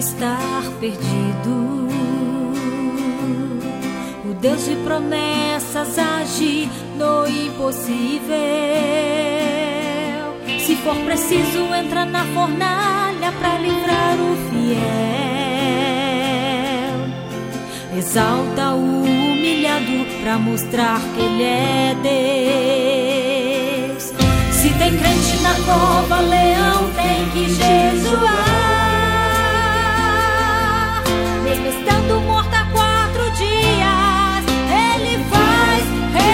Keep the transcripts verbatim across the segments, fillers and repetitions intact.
estar perdido. O Deus de promessas age no impossível. Se for preciso, entra na fornalha para livrar o fiel. Exalta o humilhado para mostrar que ele é Deus. Se tem crente na cova, leão tem que jejuar. Mesmo estando morto há quatro dias, ele faz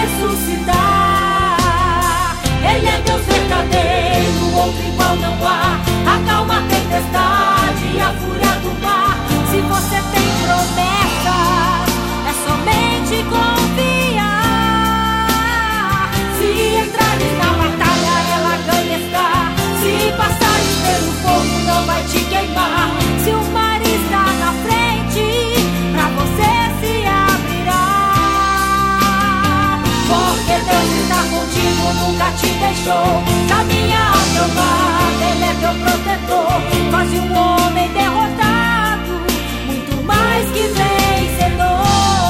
ressuscitar. Ele é Deus verdadeiro, outro igual não há. Acalma a tempestade e a fúria do mar. Se você tem promessas, é somente confiar. Se entrares na batalha, ela ganha está. Se passares pelo fogo, não vai te queimar. Se o mar está na frente, pra você se abrirá. Porque Deus está contigo, nunca te deixou. Caminha ao teu lado, Ele é teu protetor. Faz um homem derrotado muito mais que vencedor.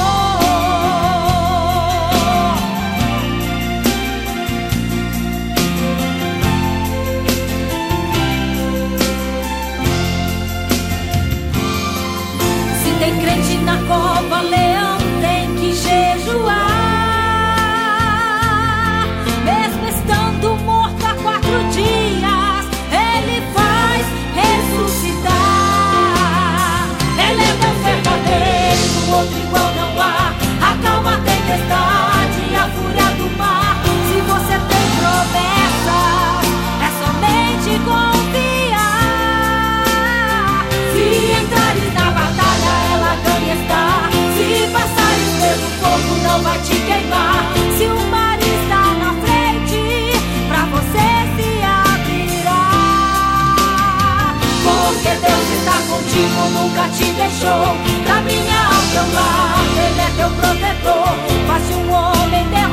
Se tem crente na cova, leão tem que jejuar. Mesmo estando morto há quatro dias, ele faz ressuscitar. Ele é Deus verdadeiro, outro igual não há. Acalma a tempestade e a fúria do mar. Se você tem promessas, é somente confiar. Se entrares na batalha, ela ganha está. Se passares pelo fogo, não vai te queimar. Se o mar está na frente, pra você se abrirá. Porque Deus está contigo, nunca te deixou. Caminha ao teu lado, Ele é teu protetor. Faz um homem derrotado